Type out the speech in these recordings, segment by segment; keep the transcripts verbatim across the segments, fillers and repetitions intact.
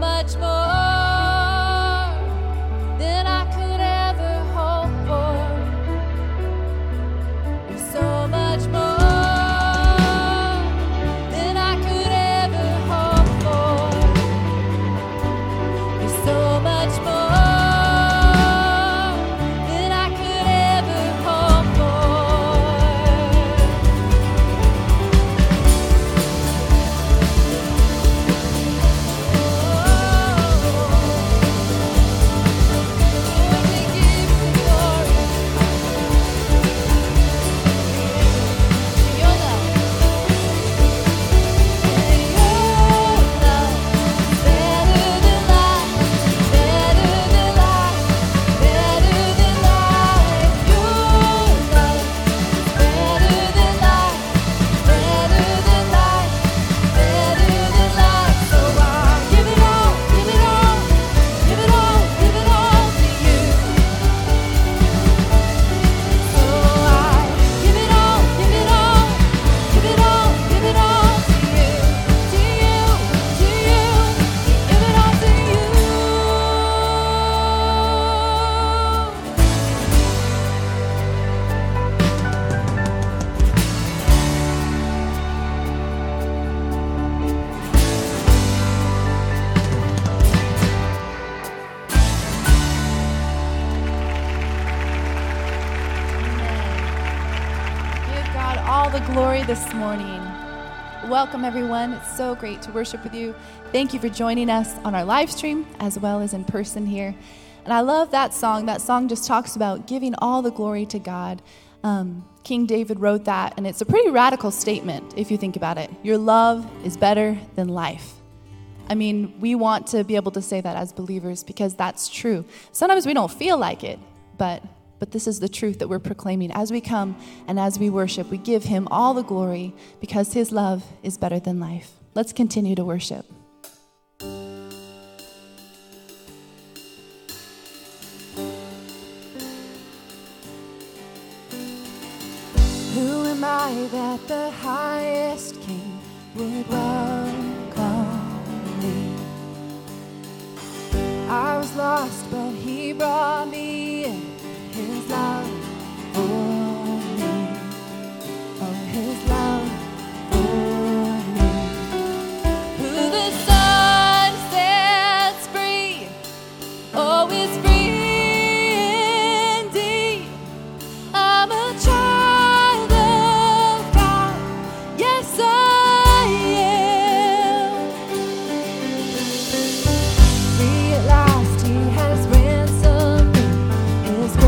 much more than I could ever hope for. There's so much more than I could ever hope for. There's so much more than I could ever hope for. All the glory this morning. Welcome, everyone. It's so great to worship with you. Thank you for joining us on our live stream as well as in person here. And I love that song. That song just talks about giving all the glory to God. Um, King David wrote that, and it's a pretty radical statement if you think about it. Your love is better than life. I mean, we want to be able to say that as believers because that's true. Sometimes we don't feel like it, but But this is the truth that we're proclaiming. As we come and as we worship, we give him all the glory because his love is better than life. Let's continue to worship. Who am I that the highest king would welcome me? I was lost, but he brought me in. His love for me, oh, his love for me. Who the Son sets free, oh, is free indeed. I'm a child of God, yes I am. Free at last, he has ransomed me. His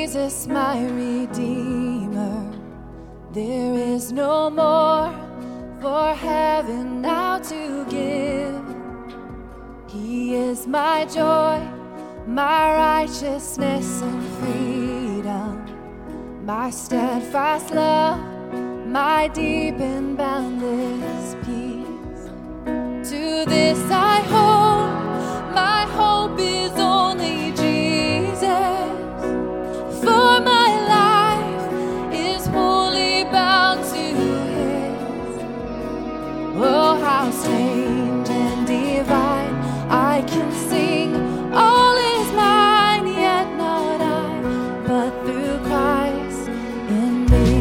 Jesus, my Redeemer. There is no more for heaven now to give. He is my joy, my righteousness and freedom, my steadfast love, my deep and boundless peace. To this I hold, my hope is only Jesus, for my life is wholly bound to His. Oh, how strange and divine, I can sing, all is mine, yet not I, but through Christ in me.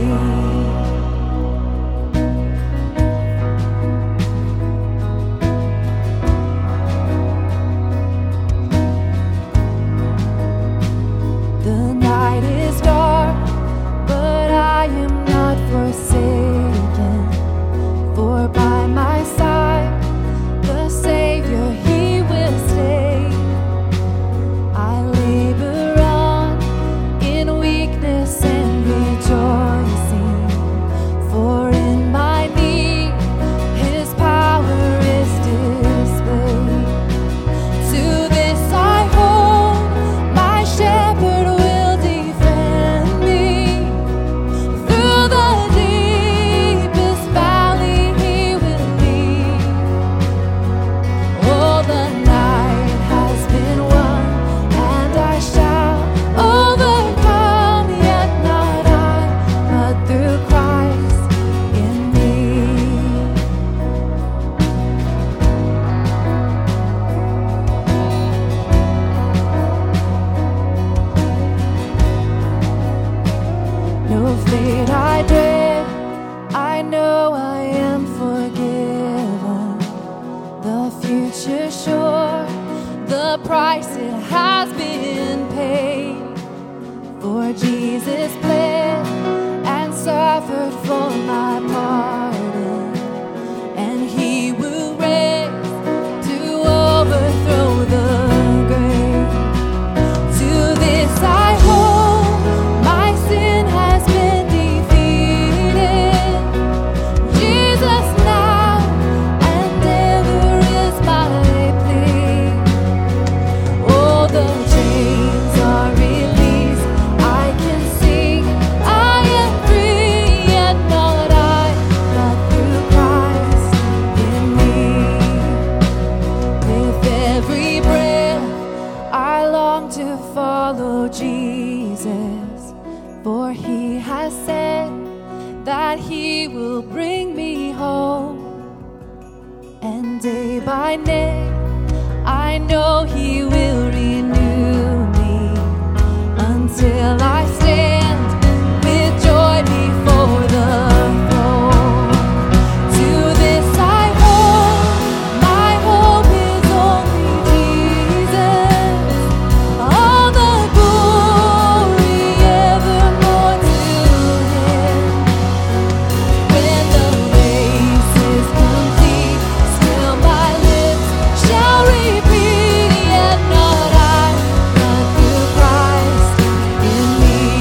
The night is dark, but I am not forsaken, for by my side the Savior, He will stay. I labor on in weakness and rejoicing, for in my need His power is displayed. To this I hold, my shepherd will defend me. Through the deepest valley He will lead. Oh, the night has been won, and I shall overcome, yet not I, but through Christ in me. No fate I dread, I know I am forgiven. The future sure, the price it has been paid. For Jesus bled and suffered for my pardon, and He will raise to overthrow the grave. To this I hold, my sin has been defeated. Jesus now and ever is my plea. Oh, the chains are released, I can sing, I am free, yet not I, but through Christ in me. With every breath I long to follow Jesus, for He has said that He will bring me home. And day by day I know He will renew me, until I stand with joy before the throne. To this I hold, my hope is only Jesus. All the glory evermore to Him. When the race is complete, still my lips shall repeat, yet not I, but through Christ in me.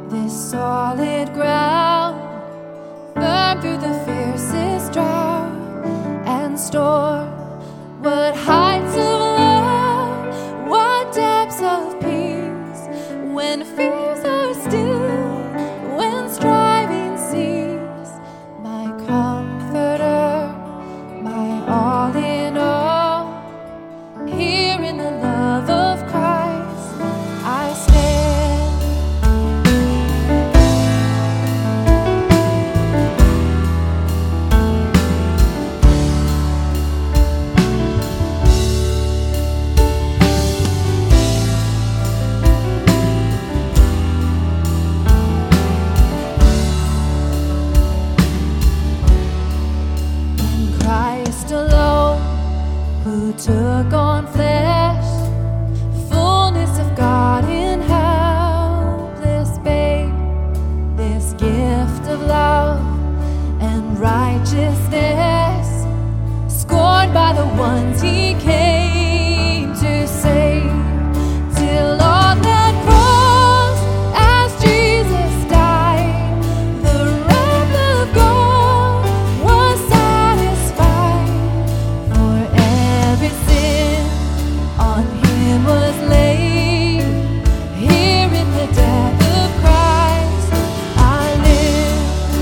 this solid ground, firm through the fiercest drought and storm. What heights of love, what depths of peace, when fears are still, when striving cease. My comforter, my all in all, here in the love of Christ I stand. In Christ alone, who took on flesh, fullness of God in helpless babe, this gift of love and righteousness, scorned by the ones he came to save, till on that cross, as Jesus died, the wrath of God was satisfied. For every sin on him was laid. Here in the death of Christ I live.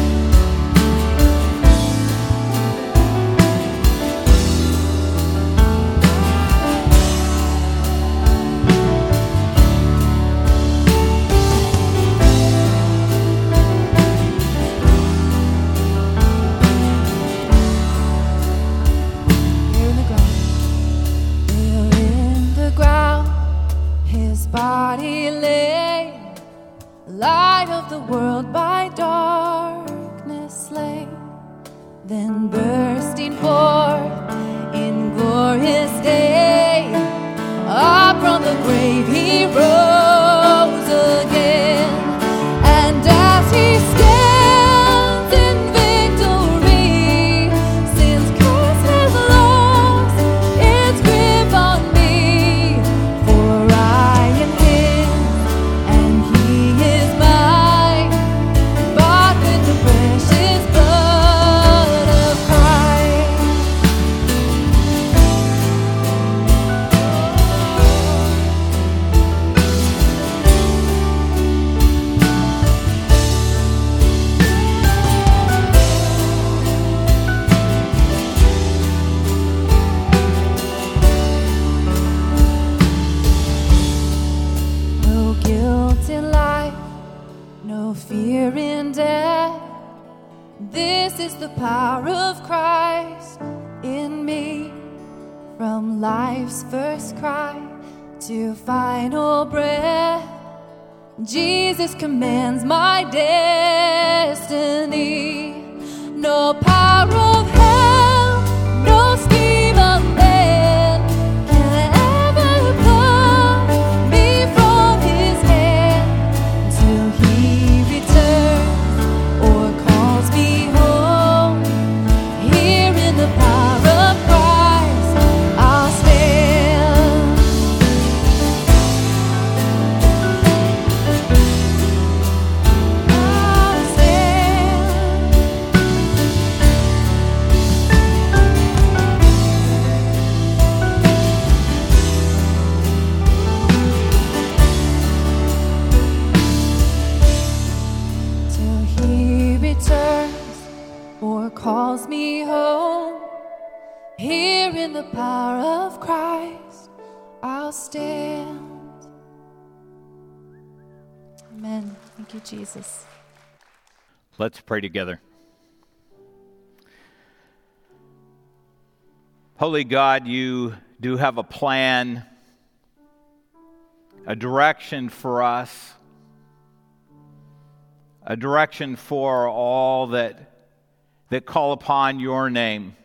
Here in the ground, there in the ground, his body lay, light of the world by darkness slain, then bursting forth in glorious day, up from the grave he rose again, and as he stands in victory, sin's curse has lost its grip on me, for I am his and he is mine, bought with the precious blood of Christ. No guilt in life, no fear in death. This is the power of Christ in me. From life's first cry to final breath, Jesus commands my destiny. No power of hell, no scheme of man can ever pluck me from his hand, till he returns or calls me home. Here in the power of Christ I'll stand. I'll stand. Till he returns or calls me home. Here in the power of Christ I'll stand. Amen. Thank you, Jesus. Let's pray together. Holy God, you do have a plan, a direction for us, a direction for all that that call upon your name,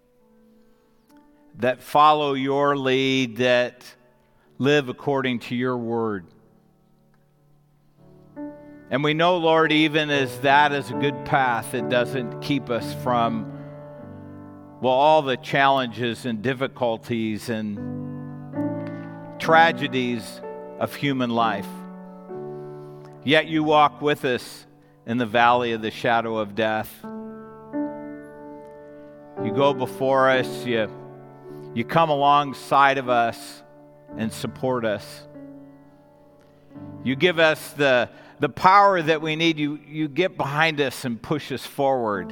that follow your lead, that live according to your word. And we know, Lord, even as that is a good path, it doesn't keep us from, well, all the challenges and difficulties and tragedies of human life. Yet you walk with us in the valley of the shadow of death. You go before us, you, you come alongside of us and support us. You give us the, the power that we need. You, you get behind us and push us forward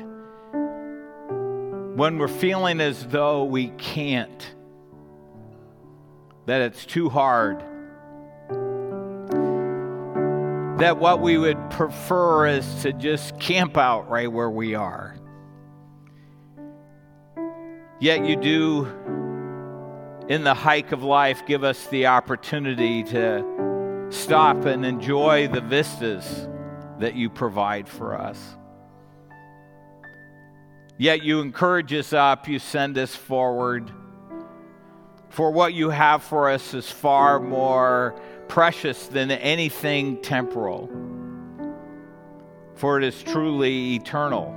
when we're feeling as though we can't, that it's too hard, that what we would prefer is to just camp out right where we are. Yet you do, in the hike of life, give us the opportunity to stop and enjoy the vistas that you provide for us. Yet you encourage us up, you send us forward. For what you have for us is far more precious than anything temporal. For it is truly eternal.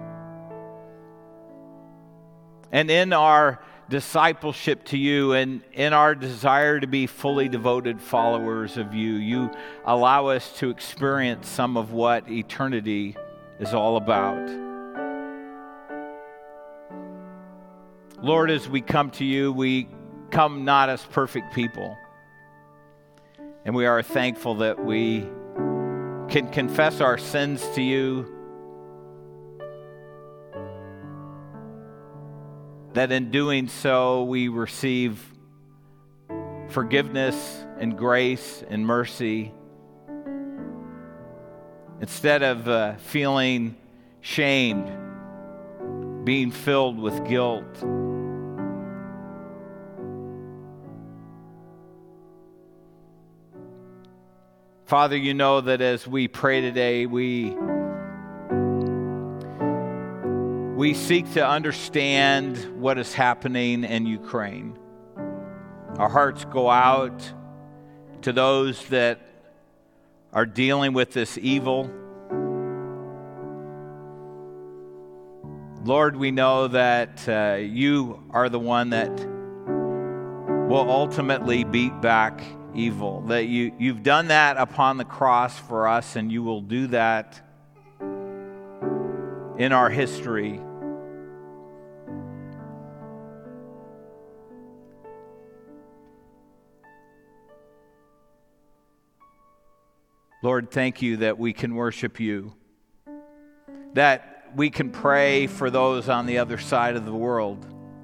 And in our discipleship to you and in our desire to be fully devoted followers of you, you allow us to experience some of what eternity is all about. Lord, as we come to you, we come not as perfect people. And we are thankful that we can confess our sins to you, that in doing so we receive forgiveness and grace and mercy. Instead of uh, feeling shamed, being filled with guilt. Father, you know that as we pray today, we we seek to understand what is happening in Ukraine. Our hearts go out to those that are dealing with this evil. Lord, we know that uh, you are the one that will ultimately beat back evil, that you, you've done that upon the cross for us, and you will do that in our history. Lord, thank you that we can worship you, that we can pray for those on the other side of the world.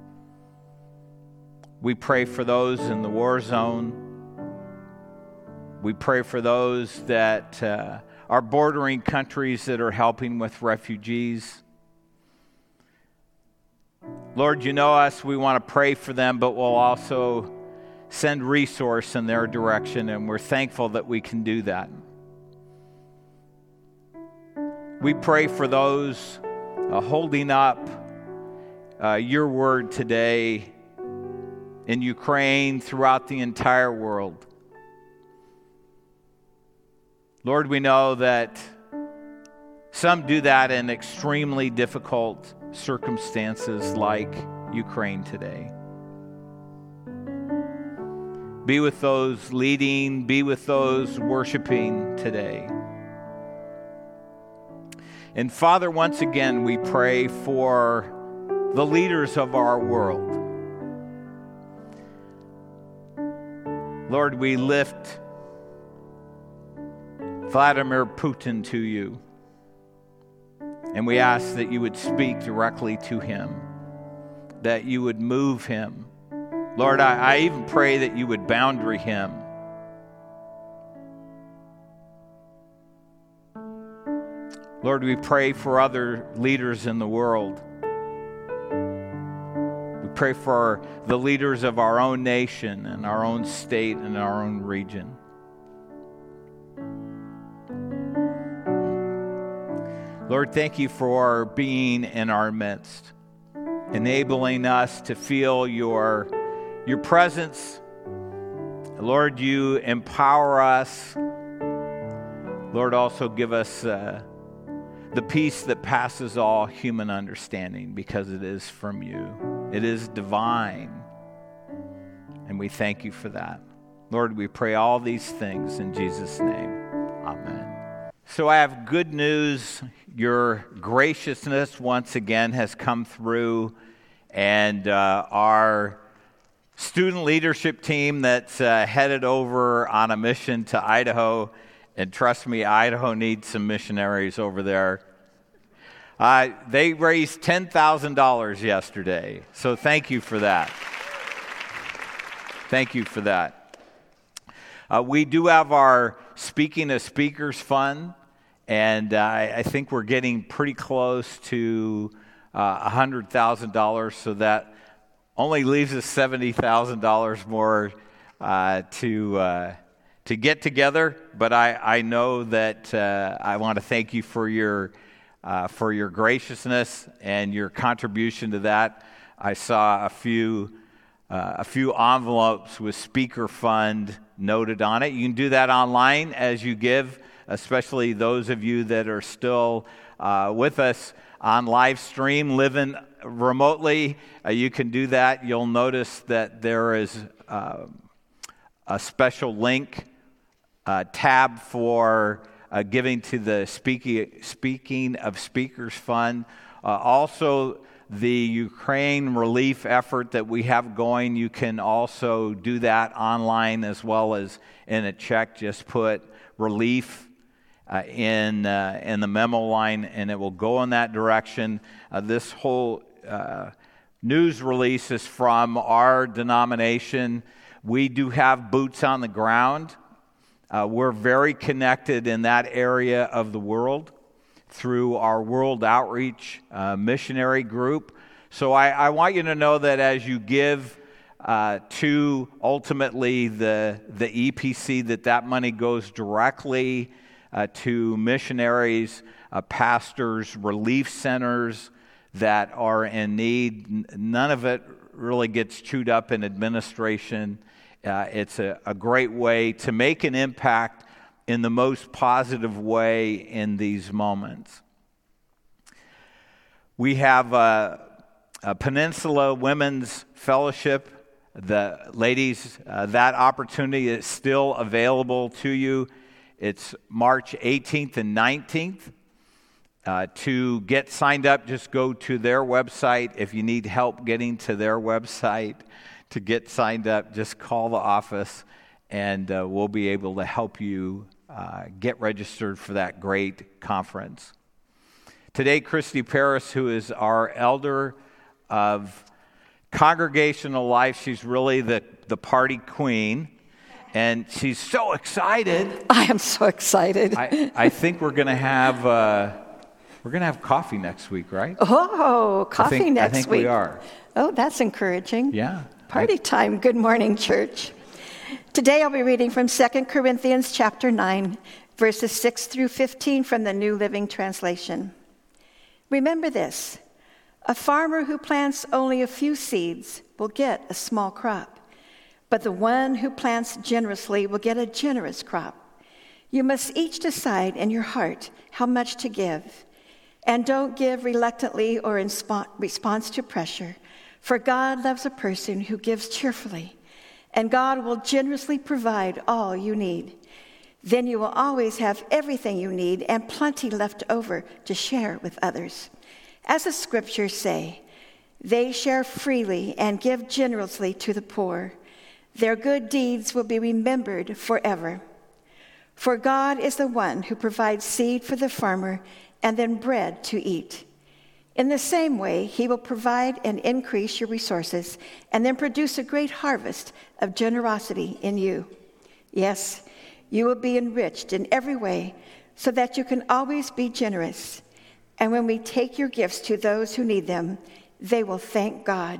We pray for those in the war zone. We pray for those that uh, are bordering countries that are helping with refugees. Lord, you know us. We want to pray for them, but we'll also send resource in their direction, and we're thankful that we can do that. We pray for those uh, holding up uh, your word today in Ukraine, throughout the entire world. Lord, we know that some do that in extremely difficult circumstances like Ukraine today. Be with those leading, be with those worshiping today. And Father, once again, we pray for the leaders of our world. Lord, we lift Vladimir Putin to you, and we ask that you would speak directly to him, that you would move him. Lord, I, I even pray that you would boundary him. Lord, we pray for other leaders in the world. We pray for the leaders of our own nation and our own state and our own region. Lord, thank you for being in our midst, enabling us to feel your, your presence. Lord, you empower us. Lord, also give us uh, the peace that passes all human understanding, because it is from you. It is divine. And we thank you for that. Lord, we pray all these things in Jesus' name. Amen. So I have good news. Your graciousness once again has come through, and uh, our student leadership team that's uh, headed over on a mission to Idaho, and trust me, Idaho needs some missionaries over there. Uh, they raised ten thousand dollars yesterday, so thank you for that. Thank you for that. Uh, we do have our Speaking of Speakers Fund, and uh, I think we're getting pretty close to uh, one hundred thousand dollars, so that only leaves us seventy thousand dollars more uh, to uh, to get together. But I, I know that uh, I want to thank you for your uh, for your graciousness and your contribution to that. I saw a few uh, a few envelopes with Speaker Fund noted on it. You can do that online as you give, especially those of you that are still uh, with us on live stream, living remotely. Uh, you can do that. You'll notice that there is uh, a special link uh, tab for uh, giving to the Speaking, Speaking of Speakers Fund. Uh, also, the Ukraine relief effort that we have going, you can also do that online as well as in a check. Just put relief uh, in uh, in the memo line, and it will go in that direction. Uh, this whole uh, news release is from our denomination. We do have boots on the ground. Uh, we're very connected in that area of the world through our World Outreach uh, missionary group. So I, I want you to know that as you give uh, to ultimately the the E P C, that that money goes directly uh, to missionaries, uh, pastors, relief centers that are in need. None of it really gets chewed up in administration. Uh, it's a, a great way to make an impact in the most positive way in these moments. We have a, a Peninsula Women's Fellowship. The ladies, uh, that opportunity is still available to you. It's March eighteenth and nineteenth. Uh, to get signed up, just go to their website. If you need help getting to their website to get signed up, just call the office, and uh, we'll be able to help you uh, get registered for that great conference. Today, Christy Paris, who is our elder of congregational life, she's really the, the party queen, and she's so excited. I am so excited. I, I think we're going to have uh, we're going to have coffee next week, right? Oh, coffee I think, next I think week. we are. Oh, that's encouraging. Yeah. Party I, time. Good morning, church. Today I'll be reading from Second Corinthians chapter nine, verses six through fifteen from the New Living Translation. Remember this: a farmer who plants only a few seeds will get a small crop, but the one who plants generously will get a generous crop. You must each decide in your heart how much to give, and don't give reluctantly or in spo- response to pressure, for God loves a person who gives cheerfully, and God will generously provide all you need. Then you will always have everything you need and plenty left over to share with others. As the scriptures say, they share freely and give generously to the poor. Their good deeds will be remembered forever. For God is the one who provides seed for the farmer and then bread to eat. In the same way, he will provide and increase your resources and then produce a great harvest of generosity in you. Yes, you will be enriched in every way so that you can always be generous. And when we take your gifts to those who need them, they will thank God.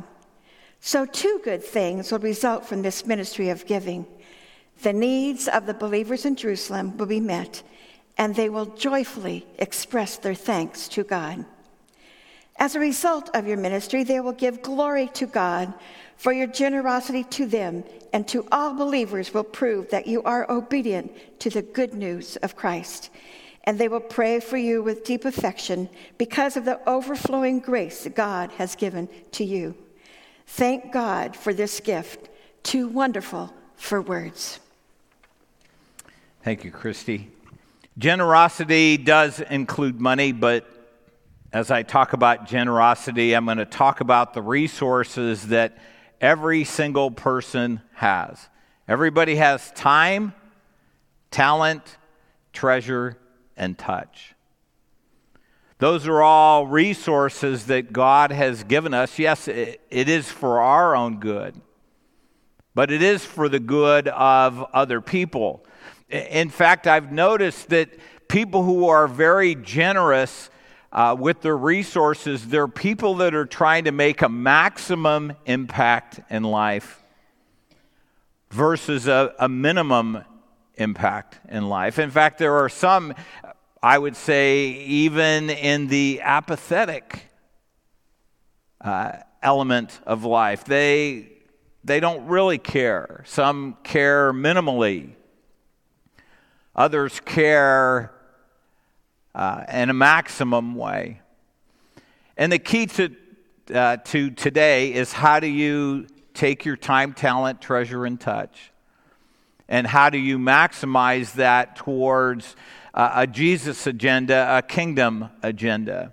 So two good things will result from this ministry of giving. The needs of the believers in Jerusalem will be met, and they will joyfully express their thanks to God. As a result of your ministry, they will give glory to God, for your generosity to them and to all believers will prove that you are obedient to the good news of Christ. And they will pray for you with deep affection because of the overflowing grace that God has given to you. Thank God for this gift, too wonderful for words. Thank you, Christy. Generosity does include money, but as I talk about generosity, I'm going to talk about the resources that every single person has. Everybody has time, talent, treasure, and touch. Those are all resources that God has given us. Yes, it is for our own good, but it is for the good of other people. In fact, I've noticed that people who are very generous uh, with their resources, they're people that are trying to make a maximum impact in life versus a, a minimum impact in life. In fact, there are some, I would say, even in the apathetic uh, element of life, they they don't really care. Some care minimally. Others care uh, in a maximum way. And the key to uh, to today is, how do you take your time, talent, treasure, and touch? And how do you maximize that towards uh, a Jesus agenda, a kingdom agenda?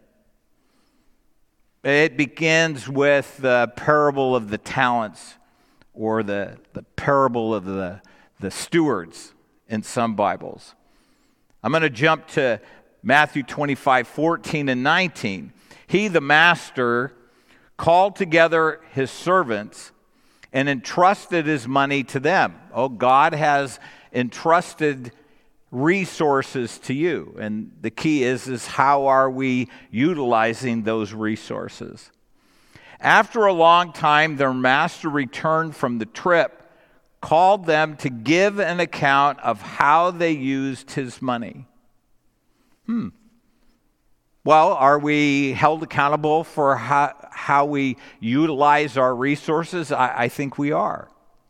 It begins with the parable of the talents, or the, the parable of the, the stewards in some Bibles. I'm going to jump to Matthew twenty-five, fourteen and nineteen. He, the master, called together his servants and entrusted his money to them. Oh, God has entrusted resources to you. And the key is, is how are we utilizing those resources? After a long time, their master returned from the trip, called them to give an account of how they used his money. Hmm. Well, are we held accountable for how, how we utilize our resources? I, I think we are.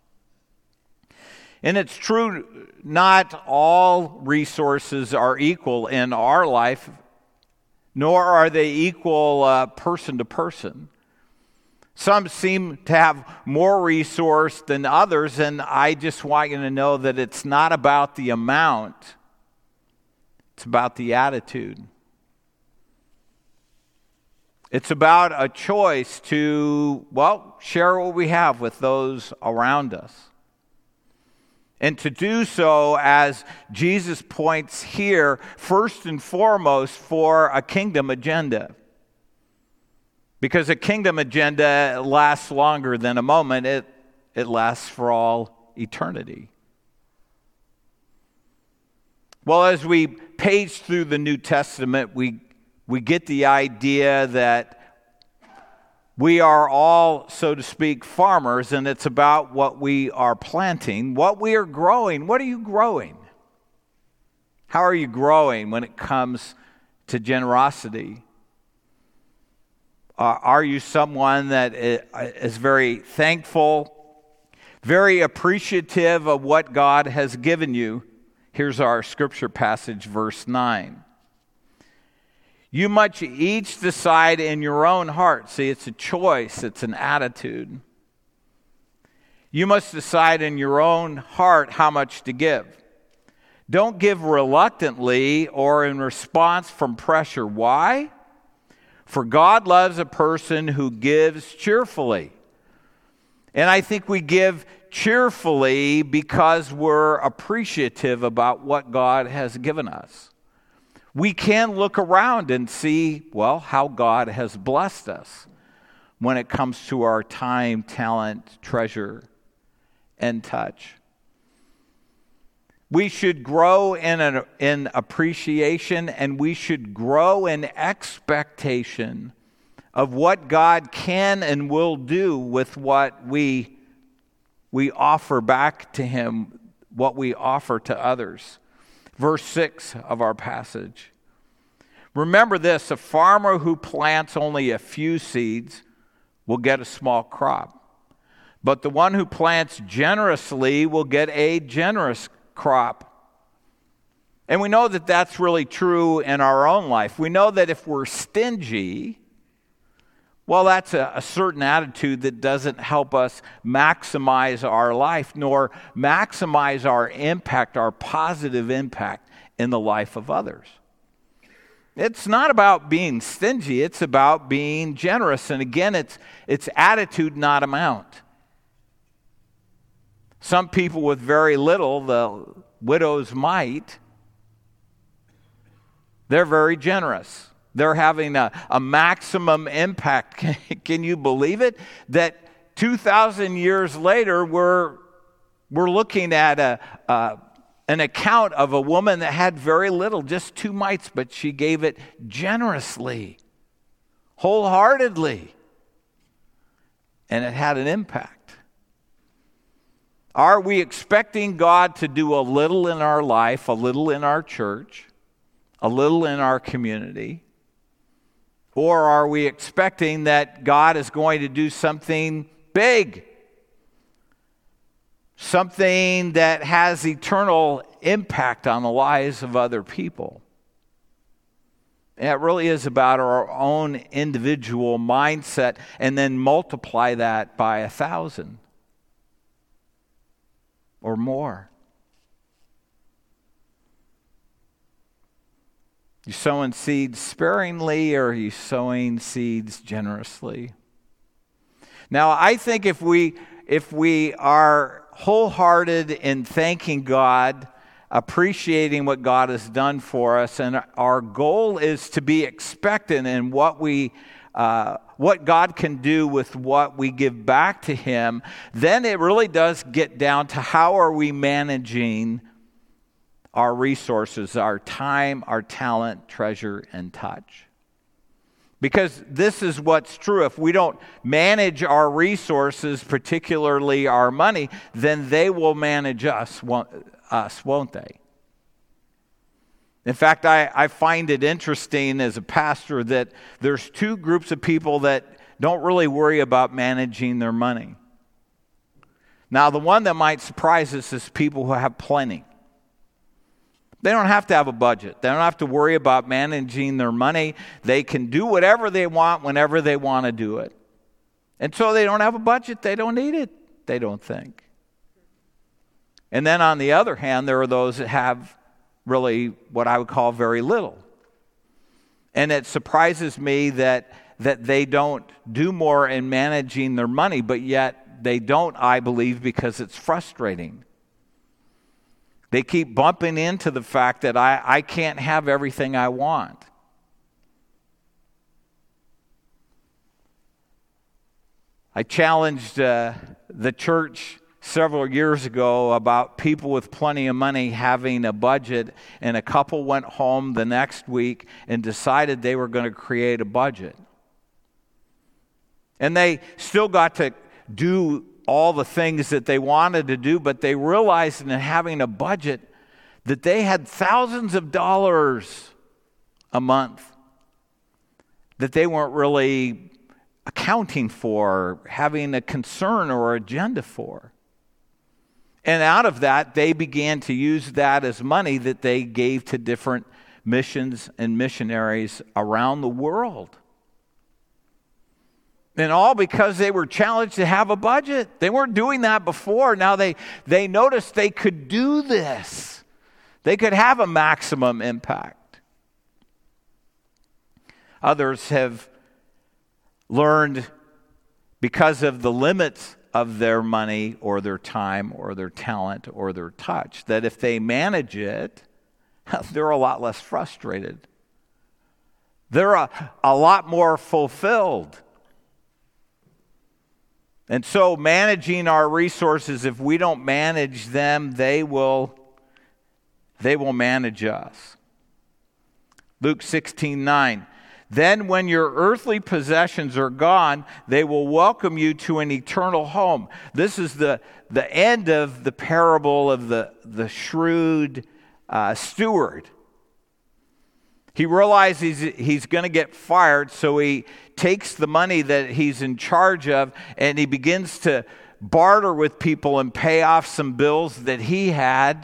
And it's true, not all resources are equal in our life, nor are they equal uh, person to person. Some seem to have more resource than others, and I just want you to know that it's not about the amount. It's about the attitude. It's about a choice to, well, share what we have with those around us. And to do so, as Jesus points here, first and foremost for a kingdom agenda. Because a kingdom agenda lasts longer than a moment. It, it lasts for all eternity. Well, as we page through the New Testament, we, we get the idea that we are all, so to speak, farmers, and it's about what we are planting, what we are growing. What are you growing? How are you growing when it comes to generosity? Uh, are you someone that is very thankful, very appreciative of what God has given you? Here's our scripture passage, verse nine. You must each decide in your own heart. See, it's a choice, it's an attitude. You must decide in your own heart how much to give. Don't give reluctantly or in response from pressure. Why? For God loves a person who gives cheerfully. And I think we give cheerfully because we're appreciative about what God has given us. We can look around and see, well, how God has blessed us when it comes to our time, talent, treasure, and touch. We should grow in, an, in appreciation, and we should grow in expectation of what God can and will do with what we, we offer back to Him, what we offer to others. Verse six of our passage. Remember this, a farmer who plants only a few seeds will get a small crop. But the one who plants generously will get a generous crop. And we know that that's really true in our own life. We know that if we're stingy, well, that's a, a certain attitude that doesn't help us maximize our life, nor maximize our impact, our positive impact in the life of others. It's not about being stingy. It's about being generous. And again, it's, it's attitude, not amount. Some people with very little, the widow's mite, they're very generous. They're having a, a maximum impact. Can, can you believe it? That two thousand years later, we're, we're looking at a, a, an account of a woman that had very little, just two mites, but she gave it generously, wholeheartedly, and it had an impact. Are we expecting God to do a little in our life, a little in our church, a little in our community? Or are we expecting that God is going to do something big? Something that has eternal impact on the lives of other people? And it really is about our own individual mindset, and then multiply that by a thousand or more. You sowing seeds sparingly, or are you sowing seeds generously? Now, I think if we if we are wholehearted in thanking God, appreciating what God has done for us, and our goal is to be expectant in what we uh, what God can do with what we give back to Him, then it really does get down to how are we managing our resources, our time, our talent, treasure, and touch. Because this is what's true. If we don't manage our resources, particularly our money, then they will manage us, us won't they? In fact, I, I find it interesting as a pastor that there's two groups of people that don't really worry about managing their money. Now, the one that might surprise us is people who have plenty. They don't have to have a budget. They don't have to worry about managing their money. They can do whatever they want whenever they want to do it. And so they don't have a budget. They don't need it, they don't think. And then on the other hand, there are those that have really what I would call very little. And it surprises me that, that they don't do more in managing their money, but yet they don't, I believe, because it's frustrating. They keep bumping into the fact that I, I can't have everything I want. I challenged uh, the church several years ago about people with plenty of money having a budget, and a couple went home the next week and decided they were going to create a budget. And they still got to do all the things that they wanted to do, but they realized in having a budget that they had thousands of dollars a month that they weren't really accounting for, having a concern or agenda for. And out of that, they began to use that as money that they gave to different missions and missionaries around the world. And all because they were challenged to have a budget. They weren't doing that before. Now they, they noticed they could do this. They could have a maximum impact. Others have learned, because of the limits of their money or their time or their talent or their touch, that if they manage it, they're a lot less frustrated. They're a, a lot more fulfilled. And so managing our resources, if we don't manage them, they will, they will manage us. Luke sixteen nine. Then when your earthly possessions are gone, they will welcome you to an eternal home. This is the, the end of the parable of the, the shrewd uh, steward. He realizes he's, he's going to get fired, so he takes the money that he's in charge of and he begins to barter with people and pay off some bills that he had.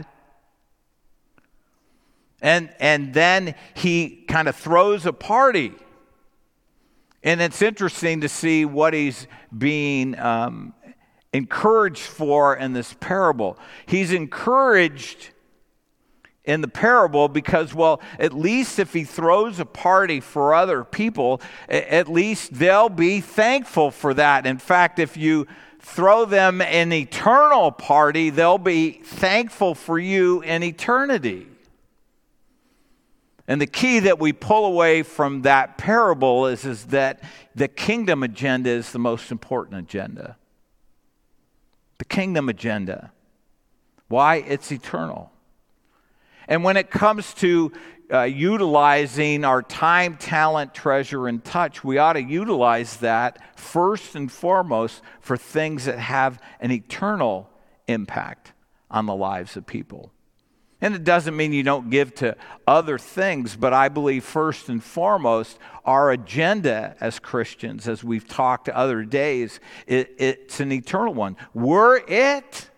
And, and then he kind of throws a party. And it's interesting to see what he's being um, encouraged for in this parable. He's encouraged in the parable because, well, at least if he throws a party for other people, at least they'll be thankful for that. In fact, if you throw them an eternal party, they'll be thankful for you in eternity. And the key that we pull away from that parable is, is that the kingdom agenda is the most important agenda. The kingdom agenda. Why? It's eternal. And when it comes to uh, utilizing our time, talent, treasure, and touch, we ought to utilize that first and foremost for things that have an eternal impact on the lives of people. And it doesn't mean you don't give to other things, but I believe first and foremost, our agenda as Christians, as we've talked other days, it, it's an eternal one. We're it.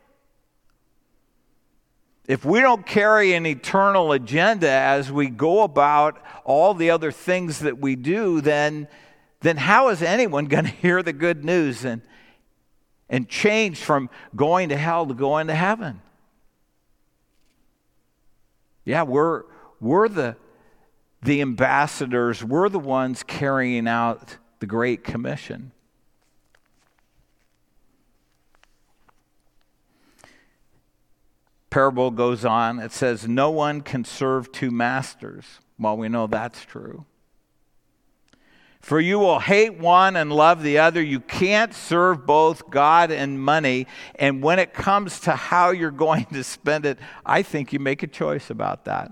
If we don't carry an eternal agenda as we go about all the other things that we do, then, then how is anyone going to hear the good news and, and change from going to hell to going to heaven? Yeah, we're we're the the ambassadors. We're the ones carrying out the Great Commission. Parable goes on. It says, no one can serve two masters. Well, we know that's true. For you will hate one and love the other. You can't serve both God and money. And when it comes to how you're going to spend it, I think you make a choice about that.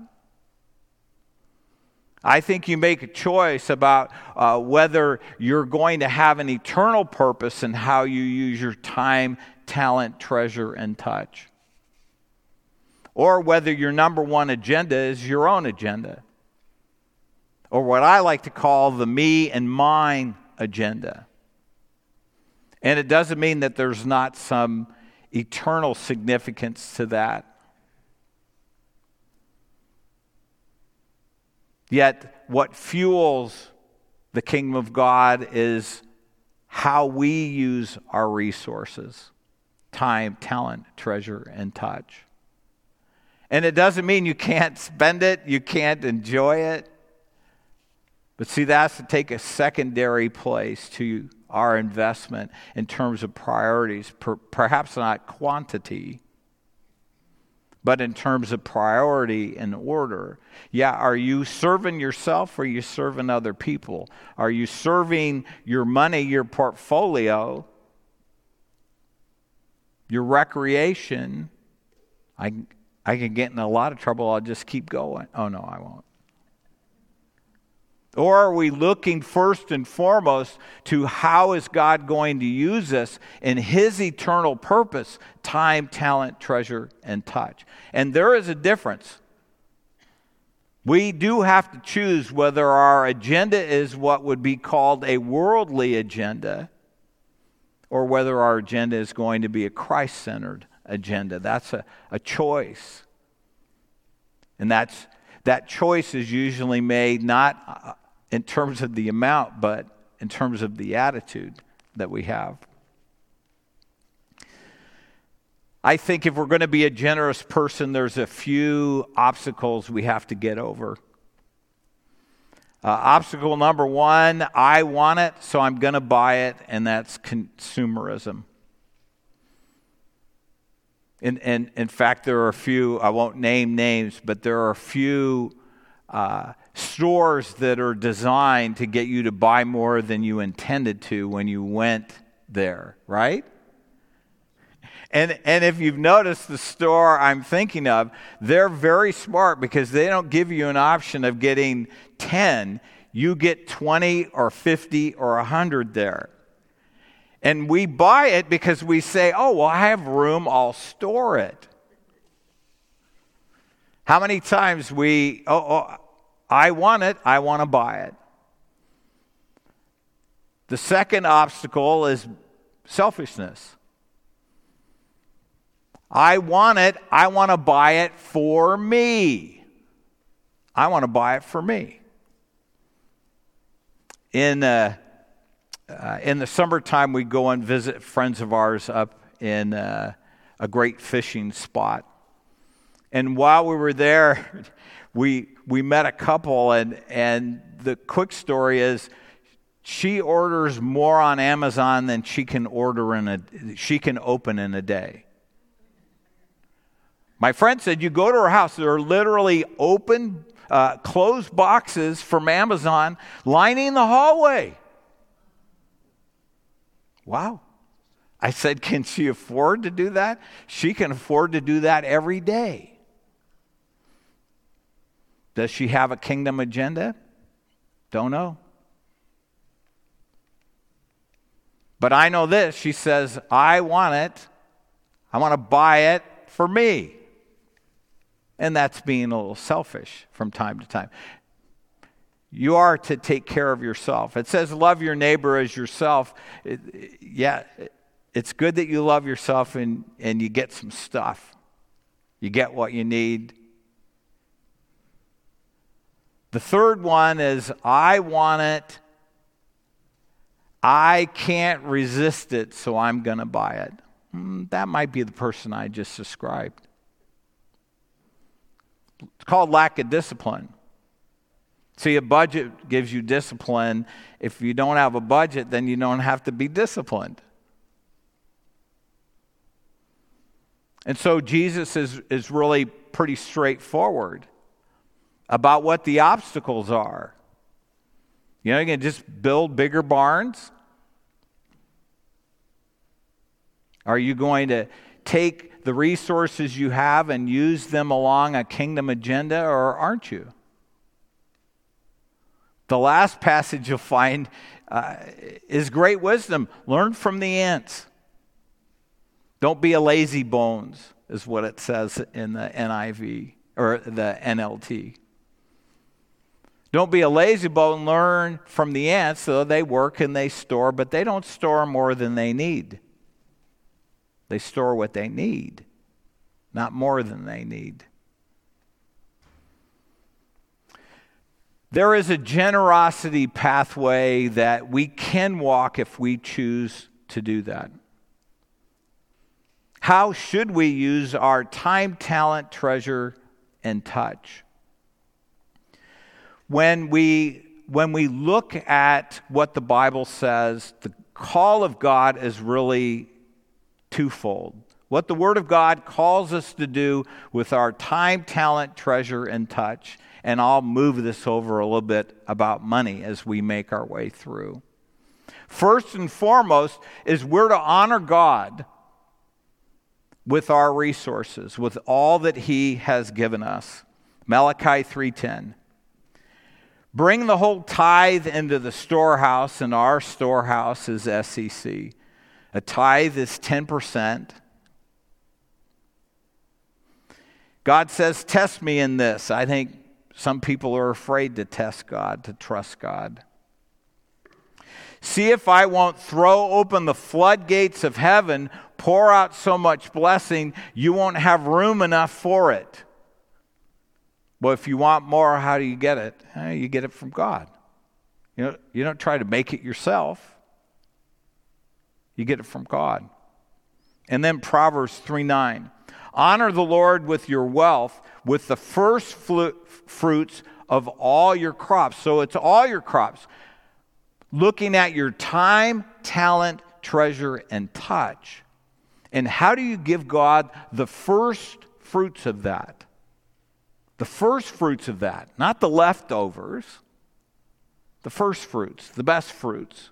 I think you make a choice about uh, whether you're going to have an eternal purpose in how you use your time, talent, treasure, and touch. Or whether your number one agenda is your own agenda. Or what I like to call the me and mine agenda. And it doesn't mean that there's not some eternal significance to that. Yet, what fuels the kingdom of God is how we use our resources. Time, talent, treasure, and touch. And it doesn't mean you can't spend it, you can't enjoy it. But see, that's to take a secondary place to our investment in terms of priorities, per, perhaps not quantity, but in terms of priority and order. Yeah, are you serving yourself or are you serving other people? Are you serving your money, your portfolio, your recreation? I, I can get in a lot of trouble. I'll just keep going. Oh, no, I won't. Or are we looking first and foremost to how is God going to use us in His eternal purpose, time, talent, treasure, and touch? And there is a difference. We do have to choose whether our agenda is what would be called a worldly agenda or whether our agenda is going to be a Christ-centered agenda. That's a, a choice. And that's that choice is usually made not in terms of the amount, but in terms of the attitude that we have. I think if we're going to be a generous person, there's a few obstacles we have to get over. Uh, obstacle number one, I want it, so I'm going to buy it, and that's consumerism. In, in, in fact, there are a few, I won't name names, but there are a few uh, stores that are designed to get you to buy more than you intended to when you went there, right? And and if you've noticed the store I'm thinking of, they're very smart because they don't give you an option of getting ten. You get twenty or fifty or one hundred there. And we buy it because we say, oh, well, I have room, I'll store it. How many times we, oh, oh I want it, I want to buy it. The second obstacle is selfishness. I want it, I want to buy it for me. I want to buy it for me. In uh, uh, in the summertime, we go and visit friends of ours up in uh, a great fishing spot And while we were there, we we met a couple, and, and the quick story is she orders more on Amazon than she can order in a she can open in a day. My friend said, you go to her house, there are literally open, uh, closed boxes from Amazon lining the hallway. Wow. I said, can she afford to do that? She can afford to do that every day. Does she have a kingdom agenda? Don't know. But I know this. She says, I want it. I want to buy it for me. And that's being a little selfish from time to time. You are to take care of yourself. It says love your neighbor as yourself. It, it, yeah, it's good that you love yourself and, and you get some stuff. You get what you need. The third one is I want it. I can't resist it, so I'm going to buy it. Mm, that might be the person I just described. It's called lack of discipline. See, a budget gives you discipline. If you don't have a budget, then you don't have to be disciplined. And so Jesus is, is really pretty straightforward about what the obstacles are. You know, you can just build bigger barns. Are you going to take the resources you have and use them along a kingdom agenda, or aren't you? The last passage you'll find uh, is great wisdom. Learn from the ants. Don't be a lazy bones, is what it says in the N I V or the N L T. Don't be a lazy bone. Learn from the ants. So they work and they store, but they don't store more than they need. They store what they need, not more than they need. There is a generosity pathway that we can walk if we choose to do that. How should we use our time, talent, treasure, and touch? When we, when we look at what the Bible says, the call of God is really twofold. What the Word of God calls us to do with our time, talent, treasure, and touch. And I'll move this over a little bit about money as we make our way through. First and foremost is we're to honor God with our resources, with all that He has given us. Malachi three ten. Bring the whole tithe into the storehouse, and our storehouse is S E C. A tithe is ten percent. God says, test me in this. I think some people are afraid to test God, to trust God. See if I won't throw open the floodgates of heaven, pour out so much blessing, you won't have room enough for it. Well, if you want more, how do you get it? Eh, you get it from God. You know, you don't try to make it yourself. You get it from God. And then Proverbs three nine. Honor the Lord with your wealth, with the first fruits of all your crops. So it's all your crops. Looking at your time, talent, treasure, and touch. And how do you give God the first fruits of that? The first fruits of that, not the leftovers. The first fruits, the best fruits.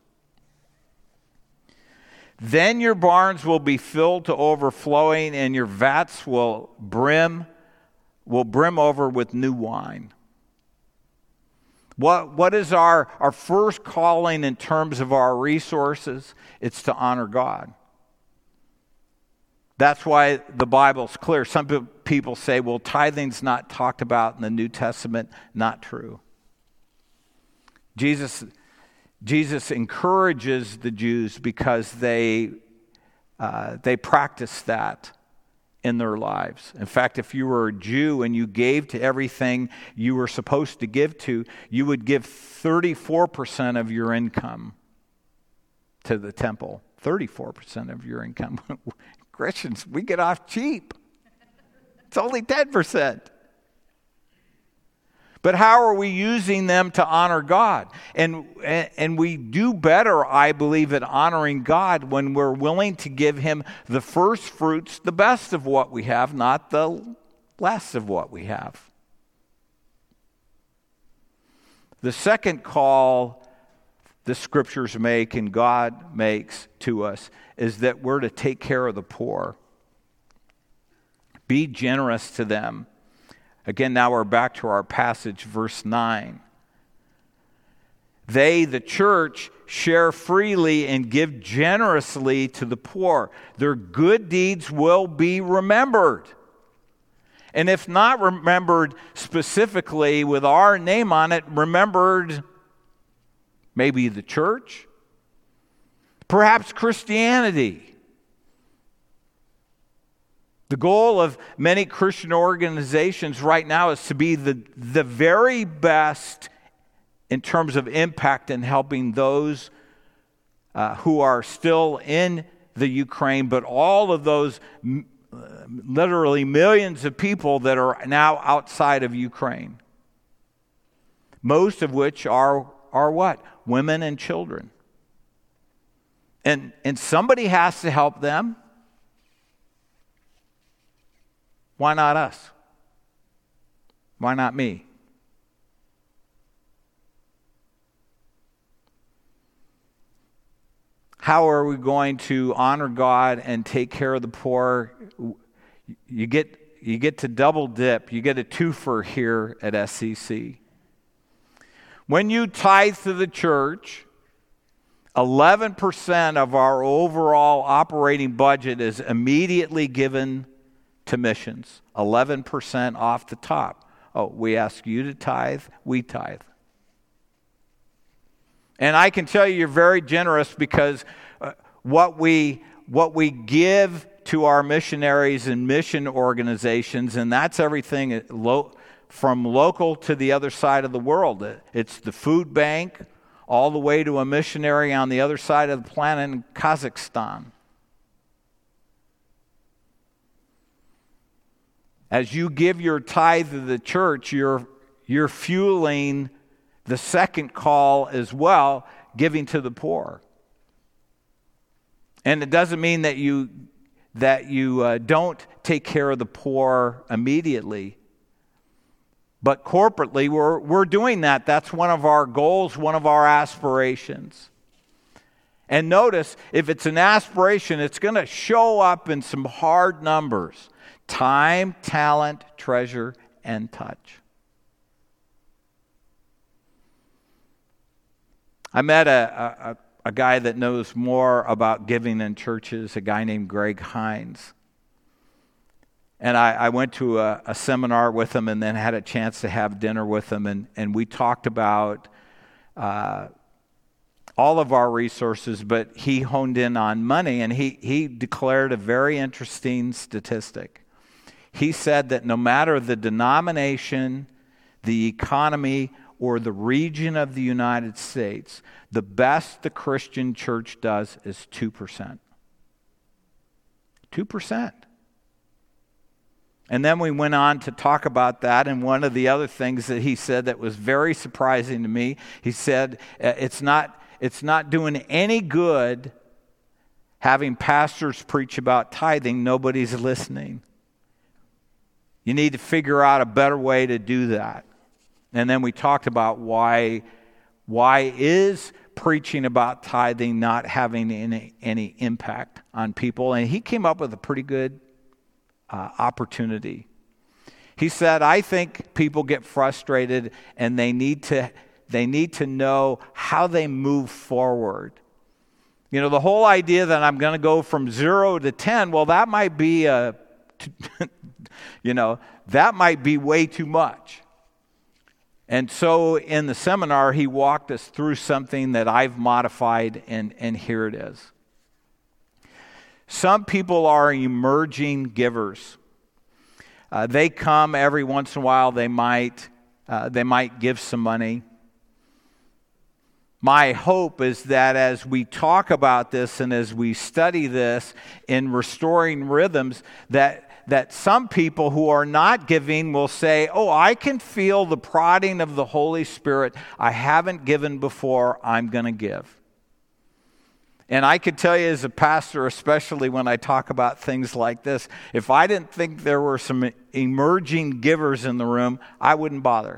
Then your barns will be filled to overflowing, and your vats will brim, will brim over with new wine. What, what is our, our first calling in terms of our resources? It's to honor God. That's why the Bible's clear. Some people say, well, tithing's not talked about in the New Testament. Not true. Jesus Jesus encourages the Jews because they uh, they practice that in their lives. In fact, if you were a Jew and you gave to everything you were supposed to give to, you would give thirty-four percent of your income to the temple. thirty-four percent of your income. Christians, we get off cheap. It's only ten percent. But how are we using them to honor God? And, and we do better, I believe, at honoring God when we're willing to give him the first fruits, the best of what we have, not the less of what we have. The second call the scriptures make and God makes to us is that we're to take care of the poor. Be generous to them. Again, now we're back to our passage, verse nine. They, the church, share freely and give generously to the poor. Their good deeds will be remembered. And if not remembered specifically with our name on it, remembered maybe the church, perhaps Christianity. The goal of many Christian organizations right now is to be the, the very best in terms of impact in helping those uh, who are still in the Ukraine, but all of those m- literally millions of people that are now outside of Ukraine. Most of which are, are what? Women and children. And, and somebody has to help them. Why not us? Why not me? How are we going to honor God and take care of the poor? You get, you get to double dip. You get a twofer here at S C C. When you tithe to the church, eleven percent of our overall operating budget is immediately given to missions, eleven percent off the top. Oh, we ask you to tithe, we tithe. And I can tell you you're very generous because uh, what we what we give to our missionaries and mission organizations, and that's everything lo- from local to the other side of the world. It's the food bank all the way to a missionary on the other side of the planet in Kazakhstan. As you give your tithe to the church, you're, you're fueling the second call as well, giving to the poor. And it doesn't mean that you, that you uh, don't take care of the poor immediately. But corporately, we're, we're doing that. That's one of our goals, one of our aspirations. And notice, if it's an aspiration, it's going to show up in some hard numbers. Time, talent, treasure, and touch. I met a, a, a guy that knows more about giving in churches, a guy named Greg Hines. And I, I went to a, a seminar with him and then had a chance to have dinner with him. And, and we talked about uh, all of our resources, but he honed in on money. And he, he declared a very interesting statistic. He said that no matter the denomination, the economy, or the region of the United States, the best the Christian church does is two percent. two percent. And then we went on to talk about that, and one of the other things that he said that was very surprising to me, he said it's not, it's not doing any good having pastors preach about tithing. Nobody's listening. You need to figure out a better way to do that. And then we talked about why, why is preaching about tithing not having any, any impact on people. And he came up with a pretty good uh, opportunity. He said, I think people get frustrated and they need to, they need to know how they move forward. You know, the whole idea that I'm going to go from zero to ten, well, that might be a... You know, that might be way too much. And so in the seminar, he walked us through something that I've modified, and, and here it is. Some people are emerging givers. Uh, they come every once in a while. They might, uh, they might give some money. My hope is that as we talk about this and as we study this in restoring rhythms, that that some people who are not giving will say, oh, I can feel the prodding of the Holy Spirit. I haven't given before, I'm going to give. And I could tell you as a pastor, especially when I talk about things like this, if I didn't think there were some emerging givers in the room, I wouldn't bother.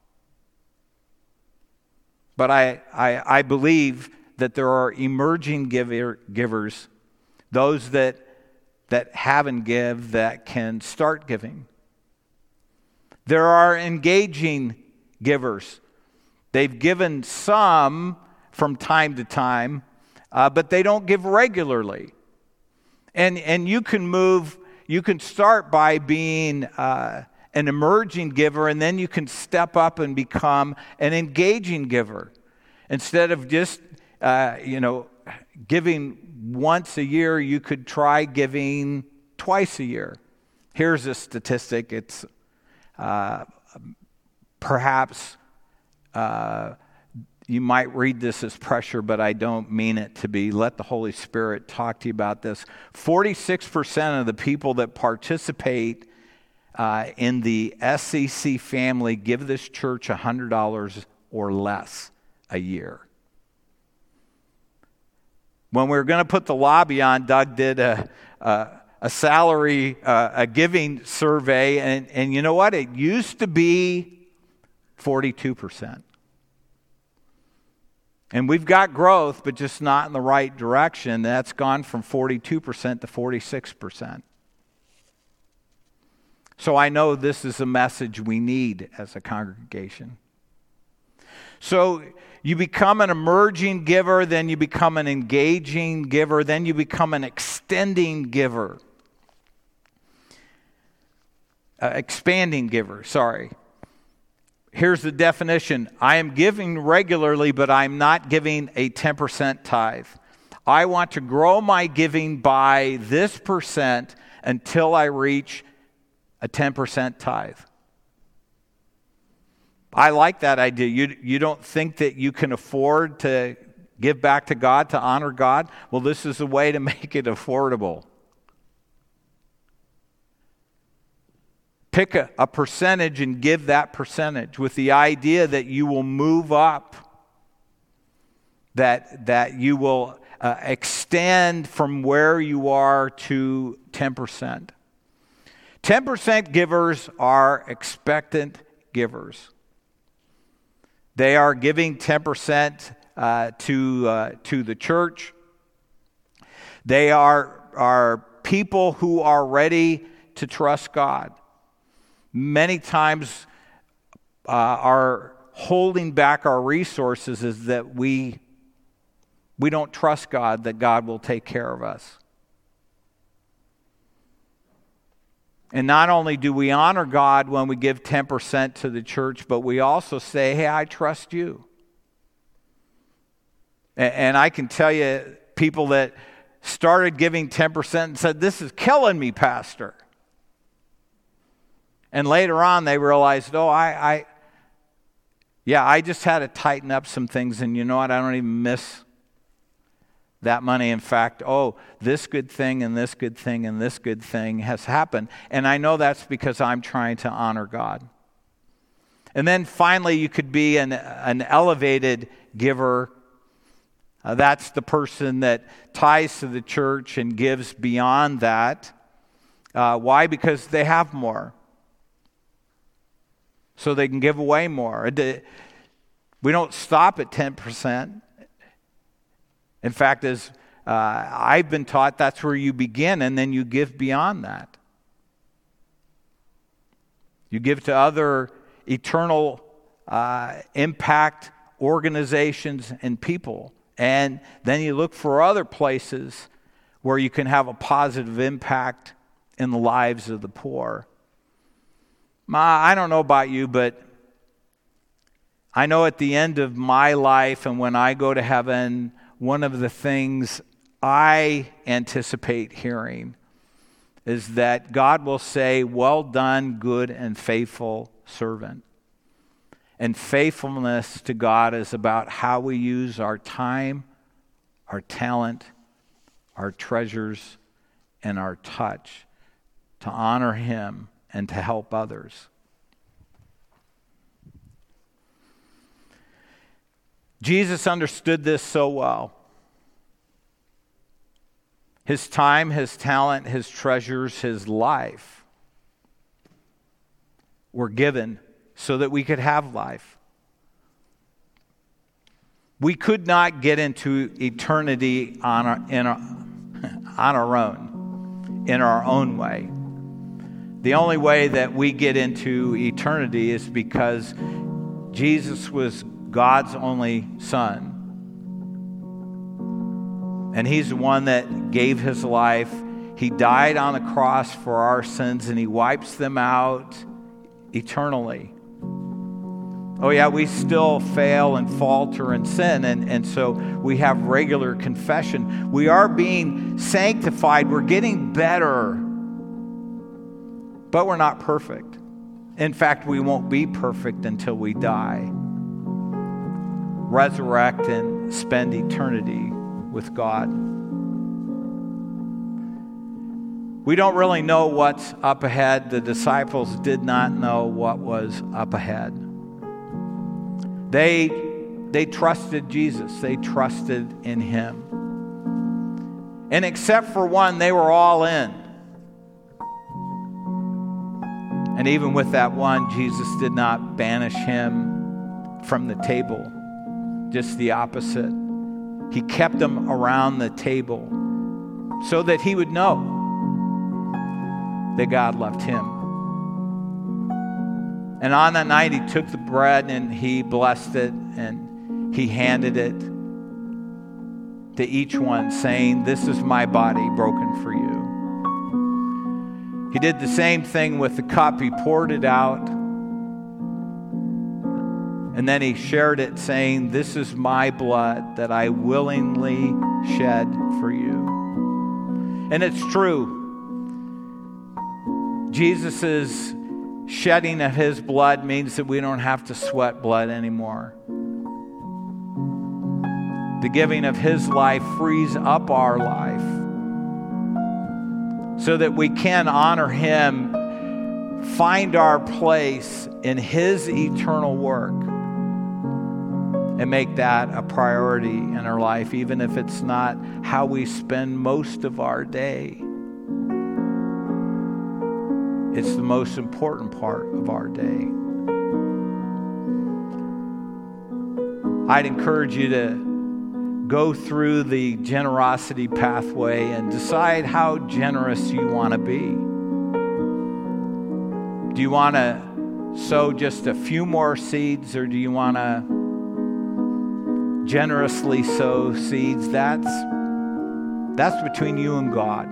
But I, I, I believe that there are emerging giver, givers, those that, that haven't give that can start giving. There are engaging givers. They've given some from time to time, Uh, but they don't give regularly. And and you can move, you can start by being uh, an emerging giver, and then you can step up and become an engaging giver. Instead of just, uh, you know, giving once a year, you could try giving twice a year. Here's a statistic. It's uh, perhaps... Uh, You might read this as pressure, but I don't mean it to be. Let the Holy Spirit talk to you about this. forty-six percent of the people that participate uh, in the S C C family give this church one hundred dollars or less a year. When we were going to put the lobby on, Doug did a, a, a salary, uh, a giving survey, and, and you know what? It used to be forty-two percent. And we've got growth, but just not in the right direction. That's gone from forty-two percent to forty-six percent. So I know this is a message we need as a congregation. So you become an emerging giver, then you become an engaging giver, then you become an extending giver. Uh, expanding giver, sorry. Here's the definition. I am giving regularly, but I'm not giving a ten percent tithe. I want to grow my giving by this percent until I reach a ten percent tithe. I like that idea. You, you don't think that you can afford to give back to God, to honor God? Well, this is a way to make it affordable. Pick a, a percentage and give that percentage with the idea that you will move up, that, that you will uh, extend from where you are to ten percent. ten percent givers are expectant givers. They are giving ten percent uh, to, uh, to the church. They are, are people who are ready to trust God. Many times uh, our holding back our resources is that we, we don't trust God, that God will take care of us. And not only do we honor God when we give ten percent to the church, but we also say, hey, I trust you. And, and I can tell you, people that started giving ten percent and said, this is killing me, Pastor. And later on, they realized, oh, I, I, yeah, I just had to tighten up some things, and you know what? I don't even miss that money. In fact, oh, this good thing and this good thing and this good thing has happened. And I know that's because I'm trying to honor God. And then finally, you could be an, an elevated giver. Uh, that's the person that ties to the church and gives beyond that. Uh, why? Because they have more. So they can give away more. We don't stop at ten percent. In fact, as uh, I've been taught, that's where you begin, and then you give beyond that. You give to other eternal uh, impact organizations and people. And then you look for other places where you can have a positive impact in the lives of the poor. Ma, I don't know about you, but I know at the end of my life and when I go to heaven, one of the things I anticipate hearing is that God will say, well done, good and faithful servant. And faithfulness to God is about how we use our time, our talent, our treasures, and our touch to honor him and to help others. Jesus understood this so well. His time, his talent, his treasures, his life were given so that we could have life. We could not get into eternity on our, in our, on our own, in our own way. The only way that we get into eternity is because Jesus was God's only Son. And he's the one that gave his life. He died on the cross for our sins, and he wipes them out eternally. Oh yeah, we still fail and falter and sin, and, and so we have regular confession. We are being sanctified. We're getting better, but we're not perfect. In fact, we won't be perfect until we die, resurrect, and spend eternity with God. We don't really know what's up ahead. The disciples did not know what was up ahead. They, they trusted Jesus. They trusted in him. And except for one, they were all in. And even with that one, Jesus did not banish him from the table. Just the opposite. He kept them around the table so that he would know that God loved him. And on that night, he took the bread and he blessed it and he handed it to each one, saying, "This is my body broken for you." He did the same thing with the cup. He poured it out. And then he shared it, saying, "This is my blood that I willingly shed for you." And it's true. Jesus' shedding of his blood means that we don't have to sweat blood anymore. The giving of his life frees up our life so that we can honor him, find our place in his eternal work, and make that a priority in our life, even if it's not how we spend most of our day. It's the most important part of our day. I'd encourage you to go through the generosity pathway and decide how generous you want to be. Do you want to sow just a few more seeds, or do you want to generously sow seeds? That's, that's between you and God.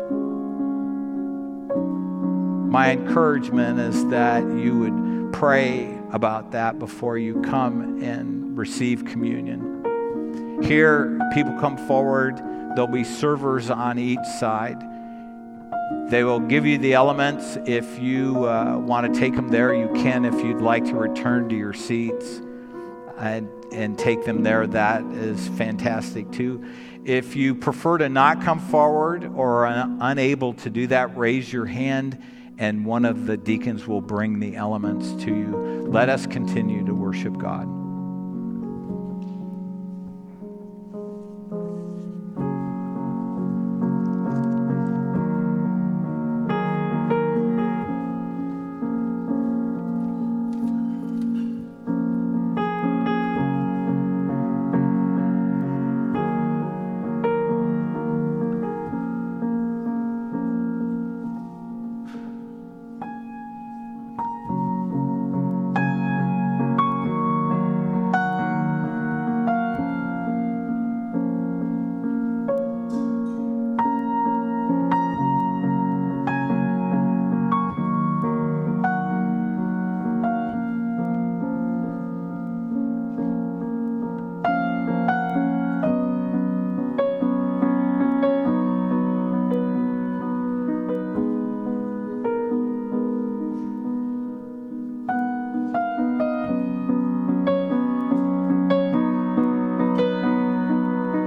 My encouragement is that you would pray about that before you come and receive communion. Here, people come forward. There'll be servers on each side. They will give you the elements. If you uh, want to take them there, you can. If you'd like to return to your seats and, and take them there, that is fantastic too. If you prefer to not come forward or are un- unable to do that, raise your hand and one of the deacons will bring the elements to you. Let us continue to worship God.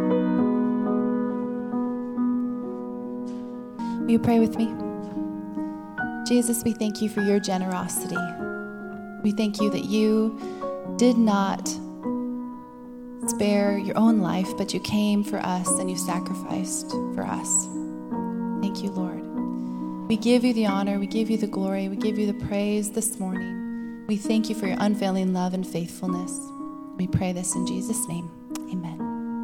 Will you pray with me? Jesus, we thank you for your generosity. We thank you that you did not spare your own life, but you came for us and you sacrificed for us. Thank you, Lord. We give you the honor, we give you the glory, we give you the praise this morning. We thank you for your unfailing love and faithfulness. We pray this in Jesus' name. Amen.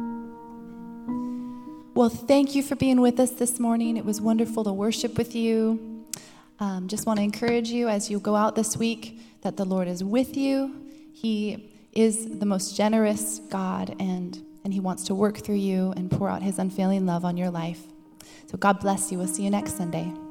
Well, thank you for being with us this morning. It was wonderful to worship with you. Um, just want to encourage you as you go out this week that the Lord is with you. He is the most generous God, and, and he wants to work through you and pour out his unfailing love on your life. So God bless you. We'll see you next Sunday.